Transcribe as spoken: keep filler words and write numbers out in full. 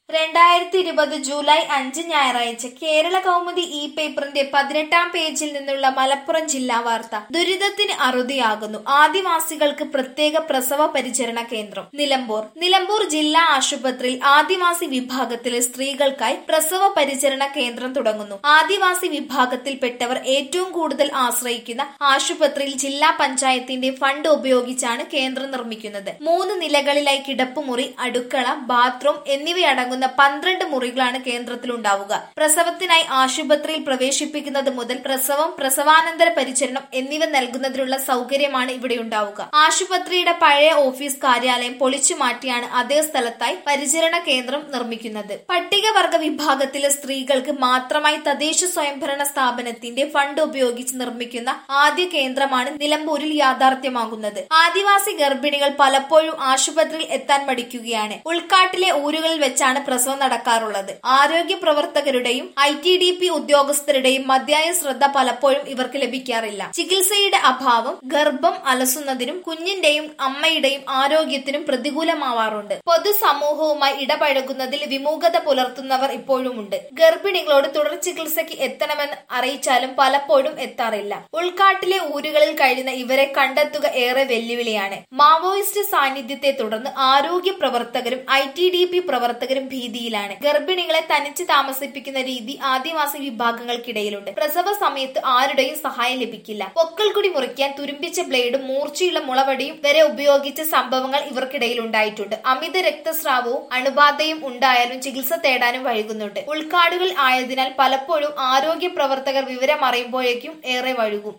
രണ്ടായിരത്തി ഇരുപത് ജൂലൈ അഞ്ച് ഞായറാഴ്ച കേരള കൗമുദി ഇ പേപ്പറിന്റെ പതിനെട്ടാം പേജിൽ നിന്നുള്ള മലപ്പുറം ജില്ലാ വാർത്ത. ദുരിതത്തിന് അറുതിയാകുന്നു ആദിവാസികൾക്ക് പ്രത്യേക പ്രസവ പരിചരണ കേന്ദ്രം. നിലമ്പൂർ നിലമ്പൂർ ജില്ലാ ആശുപത്രിയിൽ ആദിവാസി വിഭാഗത്തിലെ സ്ത്രീകൾക്കായി പ്രസവ പരിചരണ കേന്ദ്രം തുടങ്ങുന്നു. ആദിവാസി വിഭാഗത്തിൽപ്പെട്ടവർ ഏറ്റവും കൂടുതൽ ആശ്രയിക്കുന്ന ആശുപത്രിയിൽ ജില്ലാ പഞ്ചായത്തിന്റെ ഫണ്ട് ഉപയോഗിച്ചാണ് കേന്ദ്രം നിർമ്മിക്കുന്നത്. മൂന്ന് നിലകളിലായി കിടപ്പുമുറി, അടുക്കള, ബാത്റൂം എന്നിവയടങ്ങുന്ന പന്ത്രണ്ട് മുറികളാണ് കേന്ദ്രത്തിലുണ്ടാവുക. പ്രസവത്തിനായി ആശുപത്രിയിൽ പ്രവേശിപ്പിക്കുന്നത് മുതൽ പ്രസവം, പ്രസവാനന്തര പരിചരണം എന്നിവ നൽകുന്നതിനുള്ള സൗകര്യമാണ് ഇവിടെ ഉണ്ടാവുക. ആശുപത്രിയുടെ പഴയ ഓഫീസ് കാര്യാലയം പൊളിച്ചു മാറ്റിയാണ് അതേ സ്ഥലത്തായി പരിചരണ കേന്ദ്രം നിർമ്മിക്കുന്നത്. പട്ടികവർഗ വിഭാഗത്തിലെ സ്ത്രീകൾക്ക് മാത്രമായി തദ്ദേശ സ്വയംഭരണ സ്ഥാപനത്തിന്റെ ഫണ്ട് ഉപയോഗിച്ച് നിർമ്മിക്കുന്ന ആദ്യ കേന്ദ്രമാണ് നിലമ്പൂരിൽ യാഥാർത്ഥ്യമാകുന്നത്. ആദിവാസി ഗർഭിണികൾ പലപ്പോഴും ആശുപത്രിയിൽ എത്താൻ മടിക്കുകയാണ്. ഉൾക്കാട്ടിലെ ഊരുകളിൽ വെച്ചാണ് പ്രസവം നടക്കാറുള്ളത്. ആരോഗ്യ പ്രവർത്തകരുടെയും ഐ ടി ഡി പി ഉദ്യോഗസ്ഥരുടെയും മതിയായ ശ്രദ്ധ പലപ്പോഴും ഇവർക്ക് ലഭിക്കാറില്ല. ചികിത്സയുടെ അഭാവം ഗർഭം അലസുന്നതിനും കുഞ്ഞിന്റെയും അമ്മയുടെയും ആരോഗ്യത്തിനും പ്രതികൂലമാവാറുണ്ട്. പൊതുസമൂഹവുമായി ഇടപഴകുന്നതിൽ വിമുഖത പുലർത്തുന്നവർ ഇപ്പോഴുമുണ്ട്. ഗർഭിണികളോട് തുടർ ചികിത്സയ്ക്ക് എത്തണമെന്ന് അറിയിച്ചാലും പലപ്പോഴും എത്താറില്ല. ഉൾക്കാട്ടിലെ ഊരുകളിൽ കഴിയുന്ന ഇവരെ കണ്ടെത്തുക ഏറെ വെല്ലുവിളിയാണ്. മാവോയിസ്റ്റ് സാന്നിധ്യത്തെ തുടർന്ന് ആരോഗ്യ പ്രവർത്തകരും ഐ ടി ഡി പി പ്രവർത്തകരും ഭീതിയിലാണ്. ഗർഭിണികളെ തനിച്ച് താമസിപ്പിക്കുന്ന രീതി ആദിവാസി വിഭാഗങ്ങൾക്കിടയിലുണ്ട്. പ്രസവ സമയത്ത് ആരുടെയും സഹായം ലഭിക്കില്ല. പൊക്കിൾക്കുടി മുറിക്കാൻ തുരുമ്പിച്ച ബ്ലേഡും മൂർച്ചയുള്ള മുളവടിയും വരെ ഉപയോഗിച്ച സംഭവങ്ങൾ ഇവർക്കിടയിൽ ഉണ്ടായിട്ടുണ്ട്. അമിത രക്തസ്രാവവും അണുബാധയും ഉണ്ടായാലും ചികിത്സ തേടാനും വൈകുന്നുണ്ട്. ഉൾക്കാടുകൾ ആയതിനാൽ പലപ്പോഴും ആരോഗ്യ പ്രവർത്തകർ വിവരം അറിയുമ്പോഴേക്കും ഏറെ വൈകും.